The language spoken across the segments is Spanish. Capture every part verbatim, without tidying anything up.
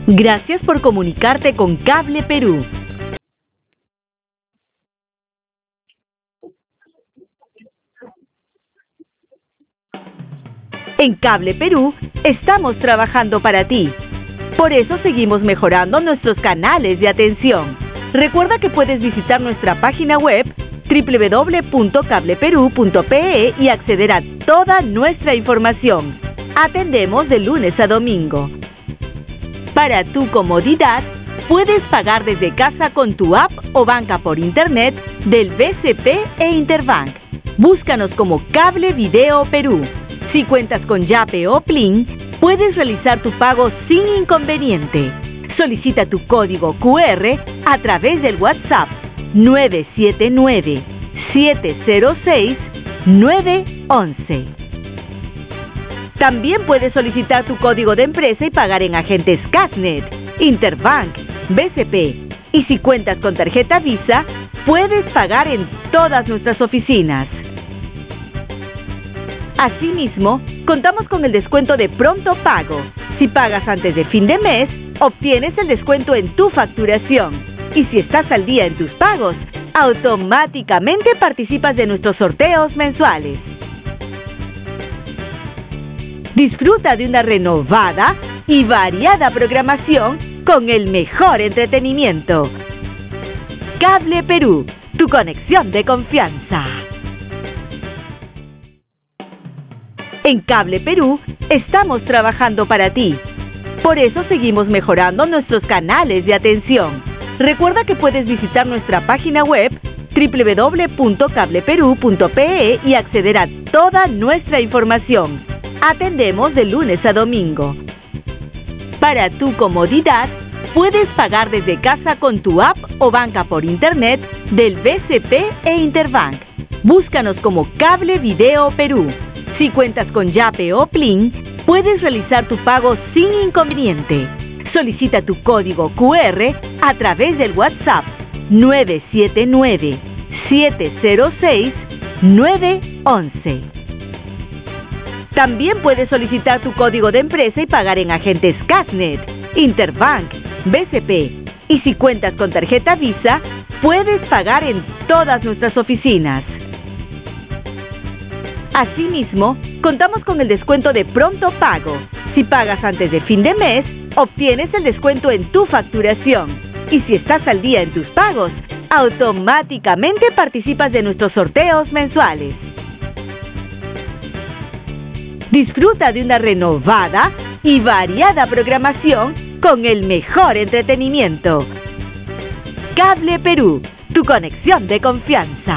Gracias por comunicarte con Cable Perú. En Cable Perú estamos trabajando para ti. Por eso seguimos mejorando nuestros canales de atención. Recuerda que puedes visitar nuestra página web doble u doble u doble u punto cable perú punto pe e y acceder a toda nuestra información. Atendemos de lunes a domingo. Para tu comodidad, puedes pagar desde casa con tu app o banca por internet del B C P e Interbank. Búscanos como Cable Video Perú. Si cuentas con Yape o Plin, puedes realizar tu pago sin inconveniente. Solicita tu código cu erre a través del WhatsApp nueve siete nueve, siete cero seis, nueve once. También puedes solicitar tu código de empresa y pagar en agentes Casnet, Interbank, B C P. Y si cuentas con tarjeta Visa, puedes pagar en todas nuestras oficinas. Asimismo, contamos con el descuento de pronto pago. Si pagas antes de fin de mes, obtienes el descuento en tu facturación. Y si estás al día en tus pagos, automáticamente participas de nuestros sorteos mensuales. Disfruta de una renovada y variada programación con el mejor entretenimiento. Cable Perú, tu conexión de confianza. En Cable Perú estamos trabajando para ti. Por eso seguimos mejorando nuestros canales de atención. Recuerda que puedes visitar nuestra página web doble u doble u doble u punto cable perú punto pe e y acceder a toda nuestra información. Atendemos de lunes a domingo. Para tu comodidad, puedes pagar desde casa con tu app o banca por internet del B C P e Interbank. Búscanos como Cable Video Perú. Si cuentas con Yape o Plin, puedes realizar tu pago sin inconveniente. Solicita tu código cu erre a través del WhatsApp nueve siete nueve, siete cero seis, nueve once. También puedes solicitar tu código de empresa y pagar en agentes Casnet, Interbank, B C P. Y si cuentas con tarjeta Visa, puedes pagar en todas nuestras oficinas. Asimismo, contamos con el descuento de pronto pago. Si pagas antes de fin de mes, obtienes el descuento en tu facturación. Y si estás al día en tus pagos, automáticamente participas de nuestros sorteos mensuales. Disfruta de una renovada y variada programación con el mejor entretenimiento. Cable Perú, tu conexión de confianza.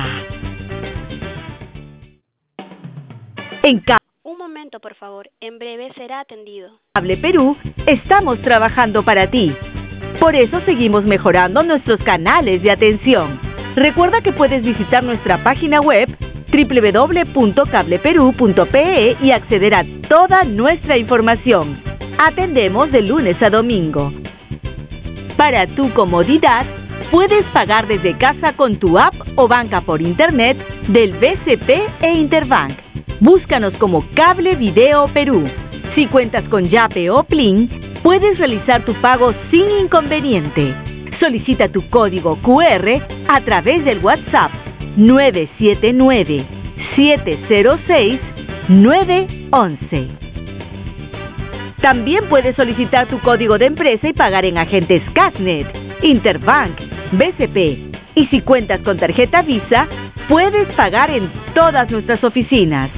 En Cable Un momento, por favor. En breve será atendido. Cable Perú estamos trabajando para ti. Por eso seguimos mejorando nuestros canales de atención. Recuerda que puedes visitar nuestra página web doble u doble u doble u punto cable perú punto pe e y acceder a toda nuestra información. Atendemos de lunes a domingo. Para tu comodidad, puedes pagar desde casa con tu app o banca por internet del B C P e Interbank. Búscanos como Cable Video Perú. Si cuentas con Yape o Plin, puedes realizar tu pago sin inconveniente. Solicita tu código cu erre a través del WhatsApp nueve siete nueve, siete cero seis, nueve once. También puedes solicitar tu código de empresa y pagar en agentes Casnet, Interbank, B C P. Y si cuentas con tarjeta Visa, puedes pagar en todas nuestras oficinas.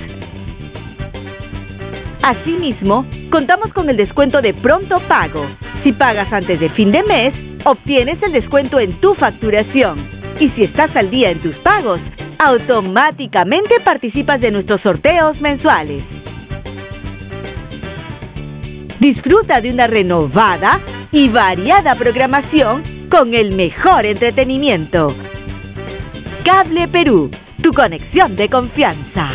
Asimismo, contamos con el descuento de pronto pago. Si pagas antes de fin de mes, obtienes el descuento en tu facturación. Y si estás al día en tus pagos, automáticamente participas de nuestros sorteos mensuales. Disfruta de una renovada y variada programación con el mejor entretenimiento. Cable Perú, tu conexión de confianza.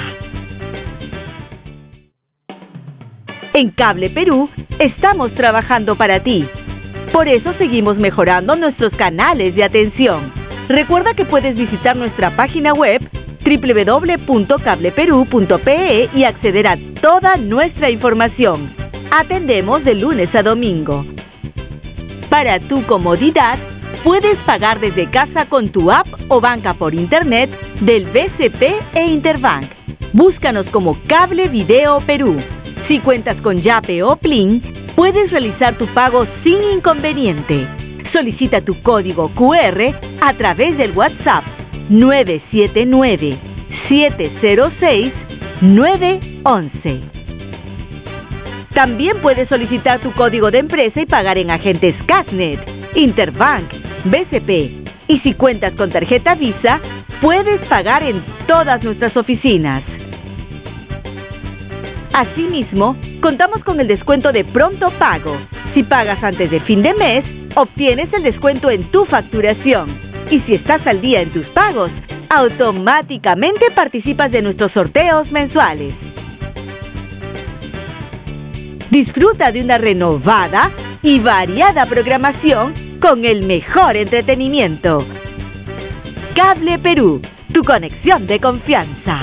En Cable Perú estamos trabajando para ti. Por eso seguimos mejorando nuestros canales de atención. Recuerda que puedes visitar nuestra página web doble u doble u doble u punto cable perú punto pe e y acceder a toda nuestra información. Atendemos de lunes a domingo. Para tu comodidad, puedes pagar desde casa con tu app o banca por internet del B C P e Interbank. Búscanos como Cable Video Perú. Si cuentas con Yape o Plin, puedes realizar tu pago sin inconveniente. Solicita tu código Q R a través del WhatsApp nueve siete nueve, siete cero seis, nueve once. También puedes solicitar tu código de empresa y pagar en agentes Casnet, Interbank, B C P. Y si cuentas con tarjeta Visa, puedes pagar en todas nuestras oficinas. Asimismo, contamos con el descuento de pronto pago. Si pagas antes de fin de mes, obtienes el descuento en tu facturación. Y si estás al día en tus pagos, automáticamente participas de nuestros sorteos mensuales. Disfruta de una renovada y variada programación con el mejor entretenimiento. Cable Perú, tu conexión de confianza.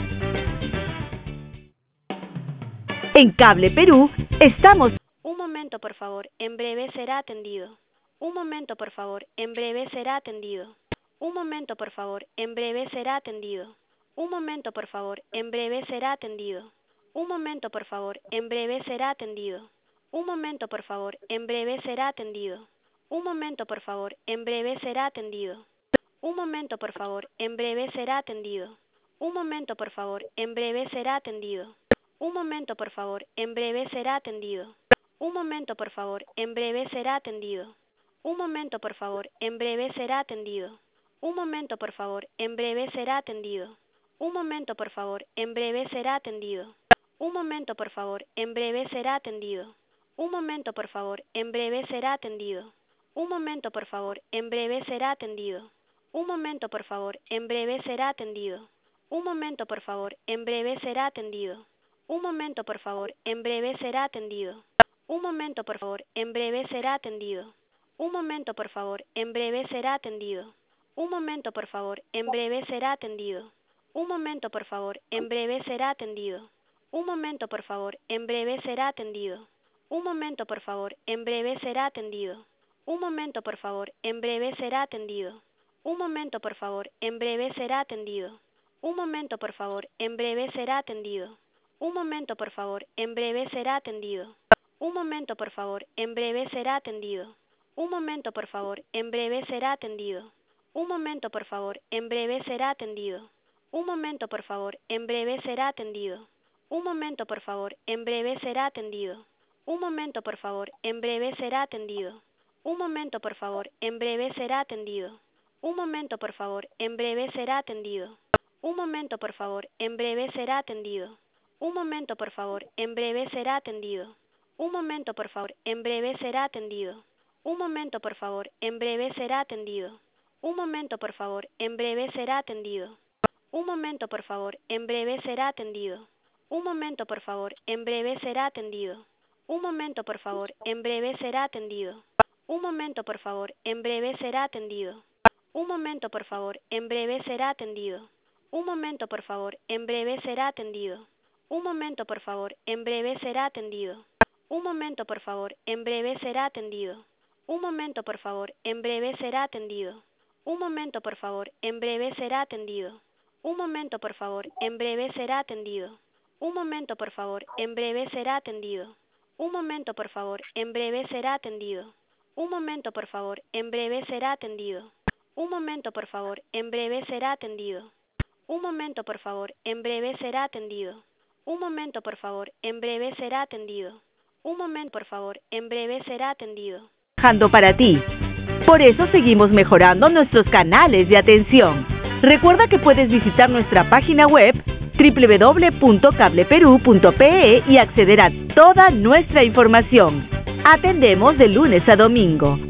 En Cable Perú estamos... Un momento, por favor, en breve será atendido. Un momento, por favor, en breve será atendido. Un momento, por favor, en breve será atendido. Un momento, por favor, en breve será atendido. Un momento, por favor, en breve será atendido. Un momento, por favor, en breve será atendido. Un momento, por favor, en breve será atendido. Un momento, por favor, en breve será atendido. Un momento, por favor, en breve será atendido. Un momento, por favor, en breve será atendido. Un momento, por favor, en breve será atendido. Un momento, por favor, en breve será atendido. Un momento, por favor, en breve será atendido. Un momento, por favor, en breve será atendido. Un momento, por favor, en breve será atendido. Un momento, por favor, en breve será atendido. Un momento, por favor, en breve será atendido. Un momento, por favor, en breve será atendido. Un momento, por favor, en breve será atendido. Un momento, por favor, en breve será atendido. Un momento, por favor, en breve será atendido. Un momento, por favor, en breve será atendido. Un momento, por favor, en breve será atendido. Un momento, por favor, en breve será atendido. Un momento, por favor, en breve será atendido. Un momento, por favor, en breve será atendido. Un momento, por favor, en breve será atendido. Un momento, por favor, en breve será atendido. Un momento, por favor, en breve será atendido. Un momento, por favor, en breve será atendido. Un momento, por favor, en breve será atendido. Un momento, por favor, en breve será atendido. Un momento, por favor, en breve será atendido. Un momento, por favor, en breve será atendido. Un momento, por favor, en breve será atendido. Un momento, por favor, en breve será atendido. Un momento, por favor, en breve será atendido. Un momento, por favor, en breve será atendido. Un momento, por favor, en breve será atendido. Un momento, por favor, en breve será atendido. Un momento, por favor, en breve será atendido. Un momento, por favor, en breve será atendido. Un momento, por favor, en breve será atendido. Un momento, por favor, en breve será atendido. Un momento, por favor, en breve será atendido. Un momento, por favor, en breve será atendido. Un momento, por favor, en breve será atendido. Un momento, por favor, en breve será atendido. Un momento, por favor, en breve será atendido. Un momento, por favor, en breve será atendido. Un momento, por favor, en breve será atendido. Un momento, por favor, en breve será atendido. Un momento, por favor, en breve será atendido. Un momento, por favor, en breve será atendido. Un momento, por favor, en breve será atendido. Un momento, por favor, en breve será atendido. Un momento, por favor, en breve será atendido. Un momento, por favor, en breve será atendido. Un momento, por favor, en breve será atendido. Un momento, por favor, en breve será atendido. Un momento, por favor, en breve será atendido. Trabajando para ti. Por eso seguimos mejorando nuestros canales de atención. Recuerda que puedes visitar nuestra página web doble u doble u doble u punto cable perú punto pe e y acceder a toda nuestra información. Atendemos de lunes a domingo.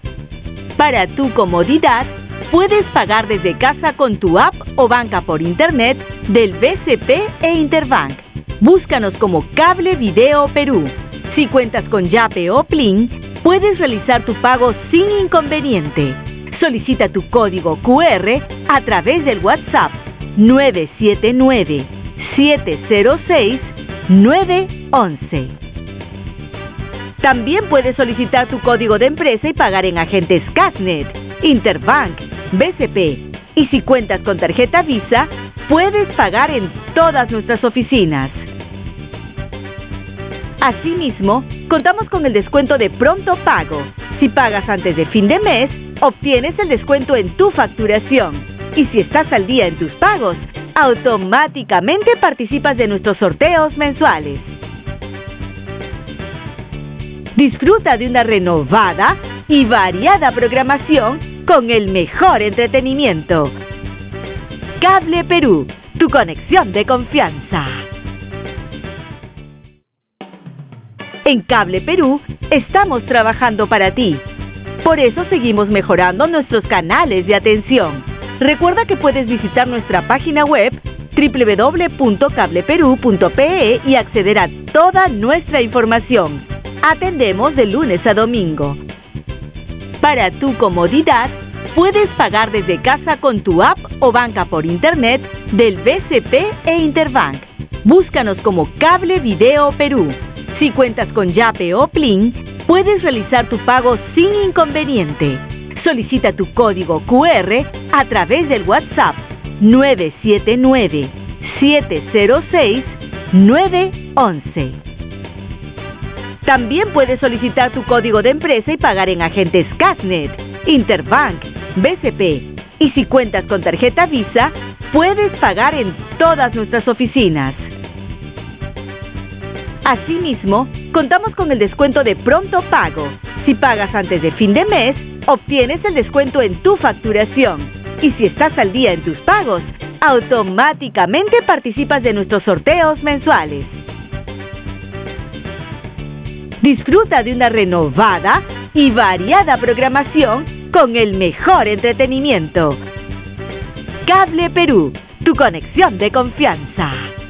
Para tu comodidad, puedes pagar desde casa con tu app o banca por internet del B C P e Interbank. Búscanos como Cable Video Perú. Si cuentas con Yape o Plin, puedes realizar tu pago sin inconveniente. Solicita tu código Q R a través del WhatsApp nueve siete nueve, siete cero seis, nueve once. También puedes solicitar tu código de empresa y pagar en agentes Cashnet, Interbank, B C P. Y si cuentas con tarjeta Visa, puedes pagar en todas nuestras oficinas. Asimismo, contamos con el descuento de pronto pago. Si pagas antes de fin de mes, obtienes el descuento en tu facturación. Y si estás al día en tus pagos, automáticamente participas de nuestros sorteos mensuales. Disfruta de una renovada y variada programación con el mejor entretenimiento. Cable Perú, tu conexión de confianza. En Cable Perú estamos trabajando para ti. Por eso seguimos mejorando nuestros canales de atención. Recuerda que puedes visitar nuestra página web doble u doble u doble u punto cable perú punto pe e y acceder a toda nuestra información. Atendemos de lunes a domingo. Para tu comodidad, puedes pagar desde casa con tu app o banca por internet del B C P e Interbank. Búscanos como Cable Video Perú. Si cuentas con Yape o Plin, puedes realizar tu pago sin inconveniente. Solicita tu código cu erre a través del WhatsApp nueve siete nueve, siete cero seis, nueve uno. También puedes solicitar tu código de empresa y pagar en agentes Cashnet, Interbank, B C P. Y si cuentas con tarjeta Visa, puedes pagar en todas nuestras oficinas. Asimismo, contamos con el descuento de pronto pago. Si pagas antes de fin de mes, obtienes el descuento en tu facturación. Y si estás al día en tus pagos, automáticamente participas de nuestros sorteos mensuales. Disfruta de una renovada y variada programación con el mejor entretenimiento. Cable Perú, tu conexión de confianza.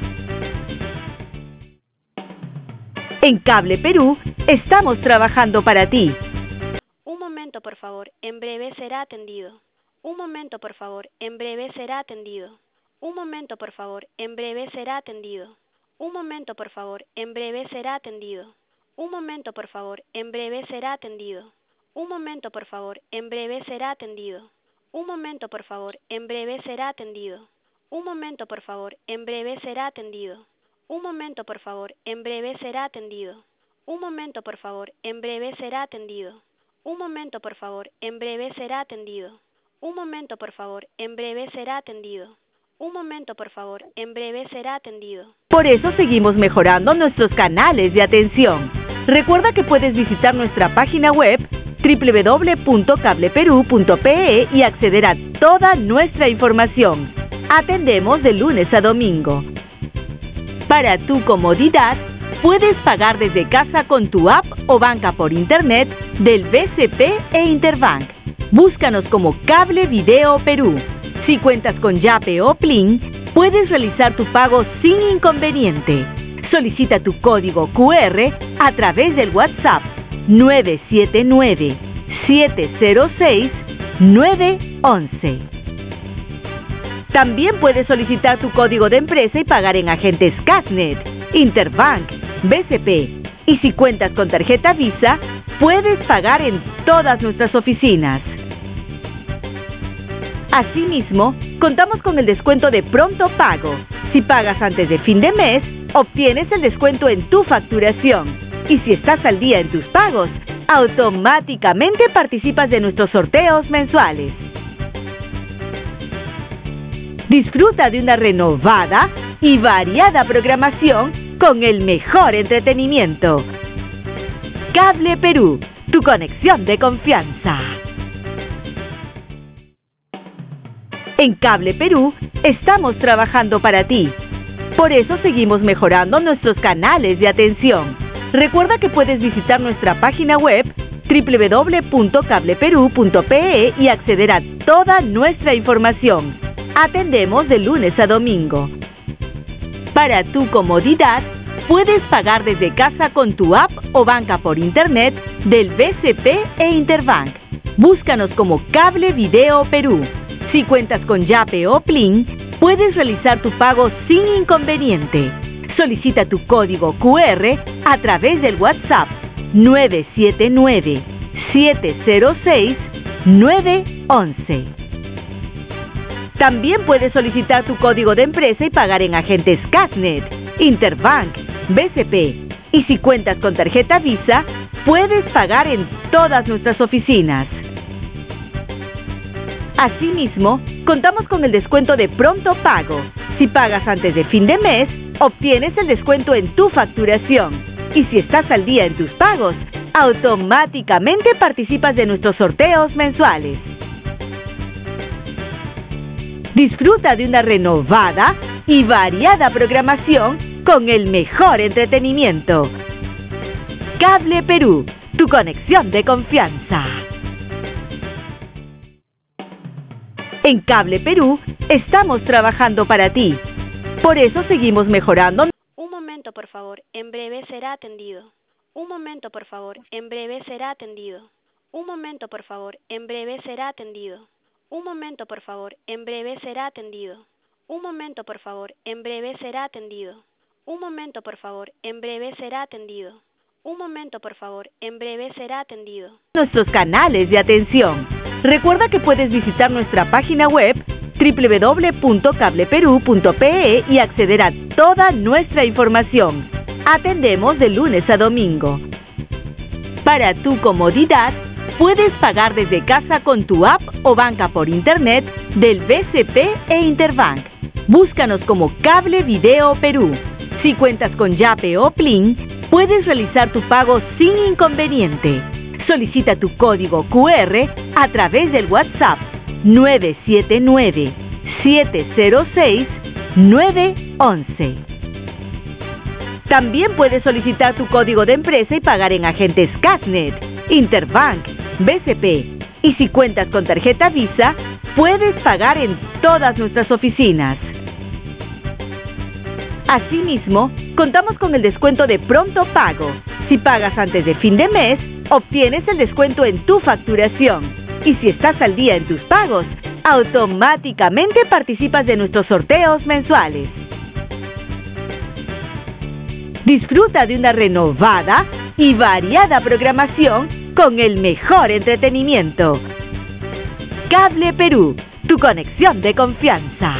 En Cable Perú estamos trabajando para ti. Un momento, por favor, en breve será atendido. Un momento, por favor, en breve será atendido. Un momento, por favor, en breve será atendido. Un momento, por favor, en breve será atendido. Un momento, por favor, en breve será atendido. Un momento, por favor, en breve será atendido. Un momento, por favor, en breve será atendido. Un momento, por favor, en breve será atendido. Un momento, por favor, en breve será atendido. Un momento, por favor, en breve será atendido. Un momento, por favor, en breve será atendido. Un momento, por favor, en breve será atendido. Un momento, por favor, en breve será atendido. Por eso seguimos mejorando nuestros canales de atención. Recuerda que puedes visitar nuestra página web doble u doble u doble u punto cable perú punto pe e y acceder a toda nuestra información. Atendemos de lunes a domingo. Para tu comodidad, puedes pagar desde casa con tu app o banca por internet del B C P e Interbank. Búscanos como Cable Video Perú. Si cuentas con Yape o Plin, puedes realizar tu pago sin inconveniente. Solicita tu código cu erre a través del WhatsApp nueve siete nueve, siete cero seis, nueve uno. También puedes solicitar tu código de empresa y pagar en agentes Cashnet, Interbank, B C P. Y si cuentas con tarjeta Visa, puedes pagar en todas nuestras oficinas. Asimismo, contamos con el descuento de pronto pago. Si pagas antes de fin de mes, obtienes el descuento en tu facturación. Y si estás al día en tus pagos, automáticamente participas de nuestros sorteos mensuales. Disfruta de una renovada y variada programación con el mejor entretenimiento. Cable Perú, tu conexión de confianza. En Cable Perú estamos trabajando para ti. Por eso seguimos mejorando nuestros canales de atención. Recuerda que puedes visitar nuestra página web doble u doble u doble u punto cable perú punto pe e y acceder a toda nuestra información. Atendemos de lunes a domingo. Para tu comodidad, puedes pagar desde casa con tu app o banca por internet del B C P e Interbank. Búscanos como Cable Video Perú. Si cuentas con Yape o Plin, puedes realizar tu pago sin inconveniente. Solicita tu código cu erre a través del WhatsApp nueve siete nueve, siete cero seis, nueve uno uno. También puedes solicitar tu código de empresa y pagar en agentes Cashnet, Interbank, B C P. Y si cuentas con tarjeta Visa, puedes pagar en todas nuestras oficinas. Asimismo, contamos con el descuento de pronto pago. Si pagas antes de fin de mes, obtienes el descuento en tu facturación. Y si estás al día en tus pagos, automáticamente participas de nuestros sorteos mensuales. Disfruta de una renovada y variada programación con el mejor entretenimiento. Cable Perú, tu conexión de confianza. En Cable Perú estamos trabajando para ti. Por eso seguimos mejorando. Un momento, por favor. En breve será atendido. Un momento, por favor. En breve será atendido. Un momento, por favor. En breve será atendido. Un momento, por favor. En breve será atendido. Un momento, por favor. En breve será atendido. Un momento, por favor. En breve será atendido. Un momento, por favor. En breve será atendido. Nuestros canales de atención. Recuerda que puedes visitar nuestra página web doble u doble u doble u punto cable perú punto pe e y acceder a toda nuestra información. Atendemos de lunes a domingo. Para tu comodidad, puedes pagar desde casa con tu app o banca por internet del B C P e Interbank. Búscanos como Cable Video Perú. Si cuentas con Yape o Plin, puedes realizar tu pago sin inconveniente. Solicita tu código cu erre a través del WhatsApp nueve siete nueve, siete cero seis, nueve uno uno. También puedes solicitar tu código de empresa y pagar en agentes Cashnet, Interbank, B C P. Y si cuentas con tarjeta Visa, puedes pagar en todas nuestras oficinas. Asimismo, contamos con el descuento de pronto pago. Si pagas antes de fin de mes, obtienes el descuento en tu facturación. Y si estás al día en tus pagos, automáticamente participas de nuestros sorteos mensuales. Disfruta de una renovada y variada programación con el mejor entretenimiento. Cable Perú, tu conexión de confianza.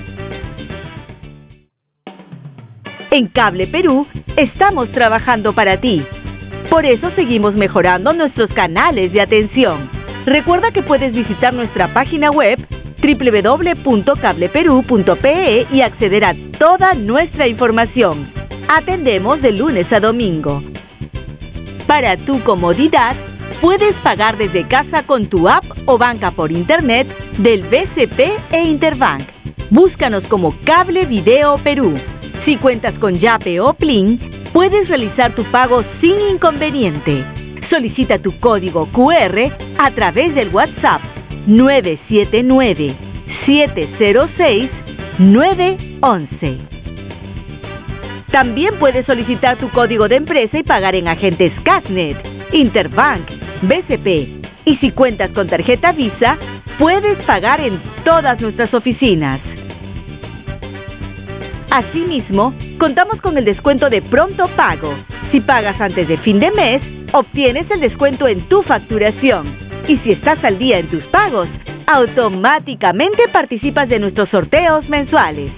En Cable Perú estamos trabajando para ti. Por eso seguimos mejorando nuestros canales de atención. Recuerda que puedes visitar nuestra página web doble u doble u doble u punto cable perú punto pe e y acceder a toda nuestra información. Atendemos de lunes a domingo. Para tu comodidad, puedes pagar desde casa con tu app o banca por internet del B C P e Interbank. Búscanos como Cable Video Perú. Si cuentas con Yape o Plin, puedes realizar tu pago sin inconveniente. Solicita tu código cu erre a través del WhatsApp nueve siete nueve, siete cero seis, nueve uno uno. También puedes solicitar tu código de empresa y pagar en agentes Cashnet, Interbank, B C P. Y si cuentas con tarjeta Visa, puedes pagar en todas nuestras oficinas. Asimismo, contamos con el descuento de pronto pago. Si pagas antes de fin de mes, obtienes el descuento en tu facturación. Y si estás al día en tus pagos, automáticamente participas de nuestros sorteos mensuales.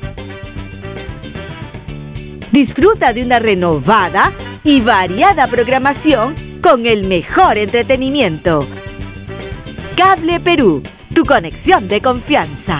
Disfruta de una renovada y variada programación con el mejor entretenimiento. Cable Perú, tu conexión de confianza.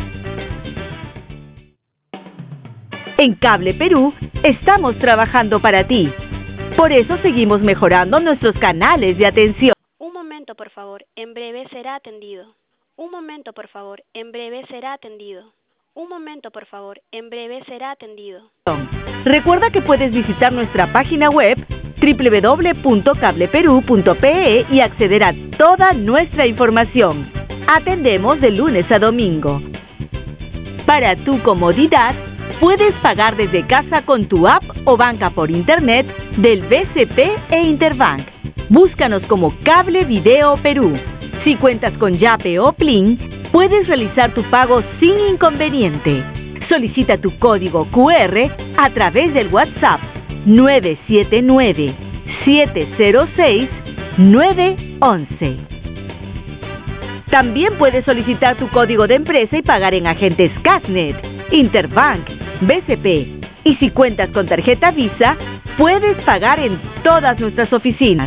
En Cable Perú estamos trabajando para ti. Por eso seguimos mejorando nuestros canales de atención. Un momento, por favor. En breve será atendido. Un momento, por favor. En breve será atendido. Un momento, por favor. En breve será atendido. Recuerda que puedes visitar nuestra página web doble u doble u doble u punto cable perú punto pe e y acceder a toda nuestra información. Atendemos de lunes a domingo. Para tu comodidad, puedes pagar desde casa con tu app o banca por internet del B C P e Interbank. Búscanos como Cable Video Perú. Si cuentas con Yape o Plin, puedes realizar tu pago sin inconveniente. Solicita tu código cu erre a través del WhatsApp nueve siete nueve, siete cero seis, nueve uno uno. También puedes solicitar tu código de empresa y pagar en agentes Cashnet, Interbank, B C P. Y si cuentas con tarjeta Visa, puedes pagar en todas nuestras oficinas.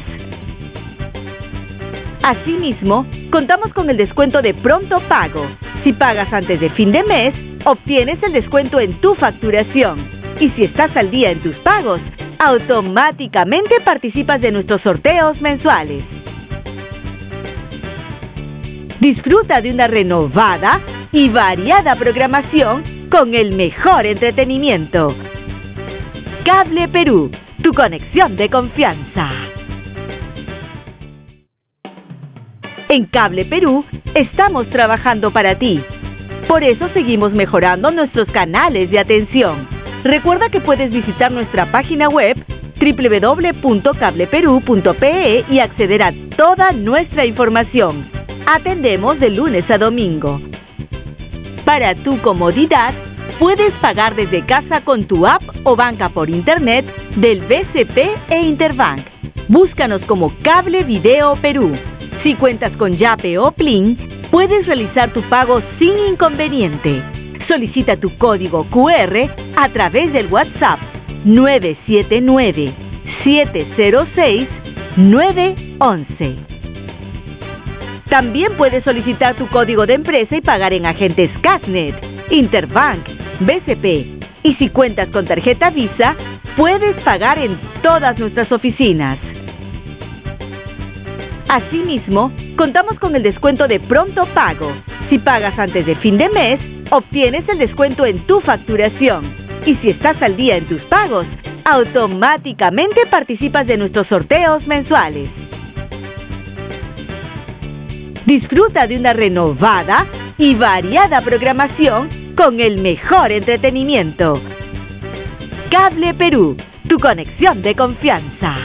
Asimismo, contamos con el descuento de pronto pago. Si pagas antes de fin de mes, obtienes el descuento en tu facturación. Y si estás al día en tus pagos, automáticamente participas de nuestros sorteos mensuales. Disfruta de una renovada y variada programación con el mejor entretenimiento. Cable Perú, tu conexión de confianza. En Cable Perú estamos trabajando para ti. Por eso seguimos mejorando nuestros canales de atención. Recuerda que puedes visitar nuestra página web doble u doble u doble u punto cable perú punto pe e y acceder a toda nuestra información. Atendemos de lunes a domingo. Para tu comodidad, puedes pagar desde casa con tu app o banca por internet del B C P e Interbank. Búscanos como Cable Video Perú. Si cuentas con Yape o Plin, puedes realizar tu pago sin inconveniente. Solicita tu código cu erre a través del WhatsApp nueve siete nueve, siete cero seis, nueve uno uno. También puedes solicitar tu código de empresa y pagar en agentes Cashnet, Interbank, B C P. Y si cuentas con tarjeta Visa, puedes pagar en todas nuestras oficinas. Asimismo, contamos con el descuento de pronto pago. Si pagas antes de fin de mes, obtienes el descuento en tu facturación. Y si estás al día en tus pagos, automáticamente participas de nuestros sorteos mensuales. Disfruta de una renovada y variada programación con el mejor entretenimiento. Cable Perú, tu conexión de confianza.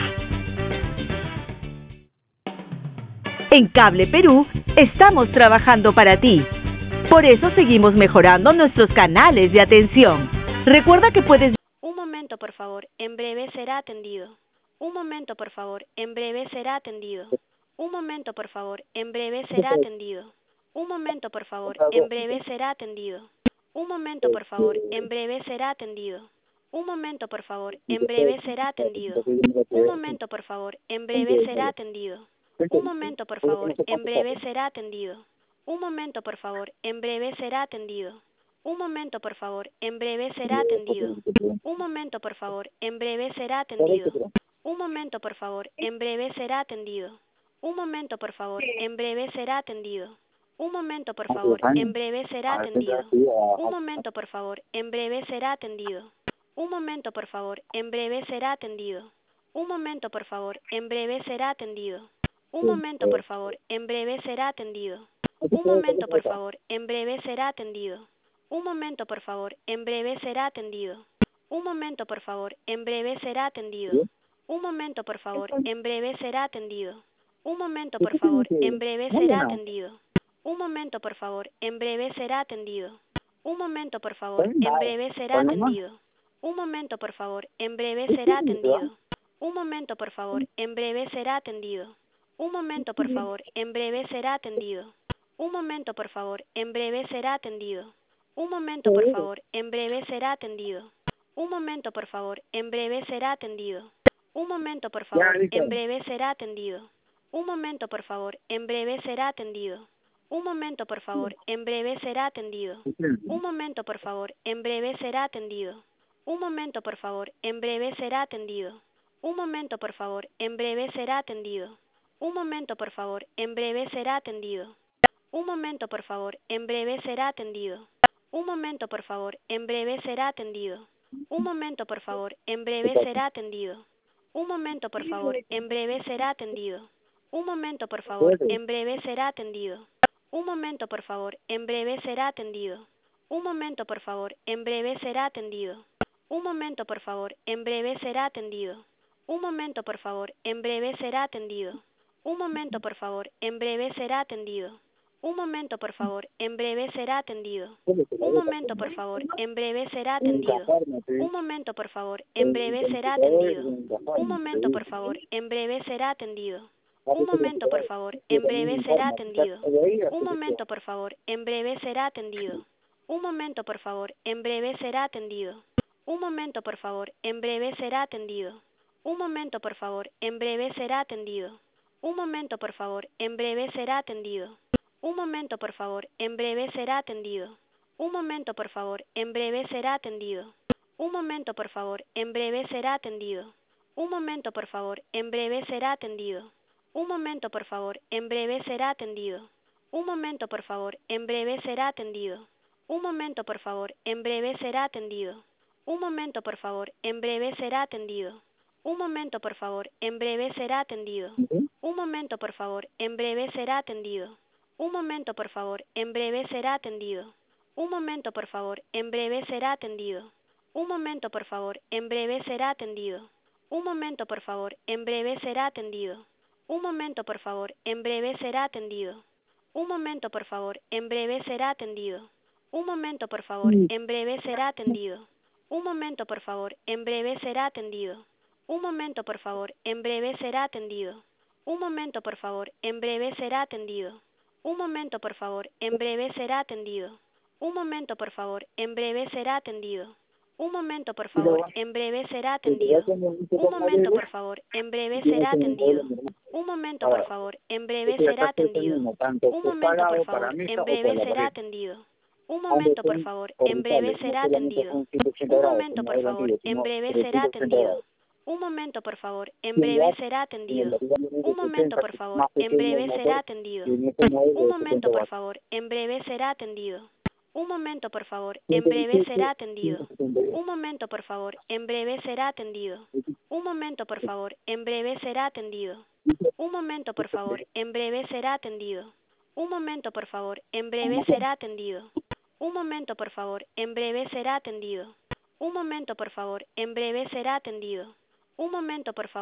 En Cable Perú estamos trabajando para ti. Por eso seguimos mejorando nuestros canales de atención. Recuerda que puedes... Un momento, por favor, en breve será atendido. Un momento, por favor, en breve será atendido. Un momento, por favor, en breve será atendido. Un momento, por favor, en breve será atendido. Un momento, por favor, en breve será atendido. Un momento, por favor, en breve será atendido. Un momento, por favor, en breve será atendido. Un momento, por favor, en breve será atendido. Un momento, por favor, en breve será atendido. Un momento, por favor, en breve será atendido. Un momento, por favor, en breve será atendido. Un momento, por favor, en breve será atendido. Un momento, por favor, en breve será atendido. Un momento, por favor, en breve será atendido. Un momento, por favor, en breve será atendido. Un momento, por favor, en breve será atendido. Un momento, por favor, en breve será atendido. Un momento, por favor, en breve será atendido. Un momento, por favor, en breve será atendido. Un momento, por favor, en breve será atendido. Un momento, por favor, en breve será atendido. Un momento, por favor, en breve será atendido. Un momento, por favor, en breve será atendido. Un momento, por favor, en breve será atendido. Un momento, por favor, en breve será atendido. Un momento, por favor, en breve será atendido. Un momento, por favor, en breve será atendido. Un momento, por favor, en breve será atendido. Un momento, por favor, en breve será atendido. Un momento, por favor, en breve será atendido. Un momento, por favor, en breve será atendido. Un momento, por favor, en breve será atendido. Un momento, por favor, en breve será atendido. Un momento, por favor, en breve será atendido. Un momento, por favor, en breve será atendido. Un momento, por favor, en breve será atendido. Un momento, por favor, en breve será atendido. Un momento, por favor, en breve será atendido. Un momento, por favor, en breve será atendido. Un momento, por favor, en breve será atendido. Un momento, por favor, en breve será atendido. Un momento, por favor, en breve será atendido. Un momento, por favor, en breve será atendido. Un momento, por favor, en breve será atendido. Un momento, por favor, en breve será atendido. Un momento, por favor, en breve será atendido. Un momento, por favor, en breve será atendido. Un momento, por favor, en breve será atendido. Un momento, por favor. En breve será atendido. Un momento, por favor. En breve será atendido. Un momento, por favor. En breve será atendido. Un momento, por favor. En breve será atendido. Un momento, por favor. En breve será atendido. Un momento, por favor. En breve será atendido. Un momento, por favor. En breve será atendido. Un momento, por favor. En breve será atendido. Un momento, por favor. En breve será atendido. Un momento, por favor. En breve será atendido. Un momento, por favor. En breve será atendido. Un momento, por favor. En breve será atendido. Un momento, por favor. En breve será atendido. Un momento, por favor. En breve será atendido. Un momento, por favor. En breve será atendido. Un momento, por favor. En breve será atendido. Un momento, por favor. En breve será atendido. Un momento, por favor. En breve será atendido. Un momento, por favor. En breve será atendido. Un momento, por favor. En breve será atendido. Un momento, por favor. En breve será atendido. Un momento, por favor. En breve será atendido. Un momento, por favor. En breve será atendido. Un momento, por favor. En breve será atendido. Un momento, por favor. En breve será atendido. Un momento, por favor. En breve será atendido. Un momento, por favor. En breve será atendido. Un momento, por favor. En breve será atendido. Un momento, por favor. En breve será atendido. Un momento, por favor. En breve será atendido. Un momento, por favor. En breve será atendido. Un momento, por favor. En breve será atendido. Un momento, por favor. En breve será atendido. Un momento, por favor. En breve será atendido. Un momento, por favor. En breve será atendido. Un momento, por favor. En breve será atendido. Un momento, por favor. En breve será atendido. Un momento, por favor. En breve será atendido. Un momento, por favor. En breve será atendido. Un momento, por favor. En breve será atendido. Un momento, por favor. En breve será atendido. Un momento, por favor. En breve será atendido. Un momento, por favor. En breve será atendido. Un momento, por favor. En breve será atendido. Un momento, por favor. En breve será atendido. Un momento, por favor. En breve será atendido. Un momento, por favor. En breve será atendido. Un momento, por favor. En breve será atendido. Un momento, por favor.